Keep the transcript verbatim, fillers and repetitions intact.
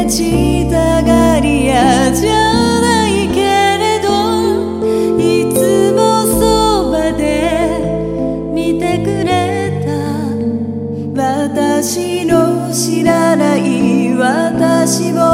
ちたがり屋じゃないけれど、いつもそばで見てくれた。私の知らない私を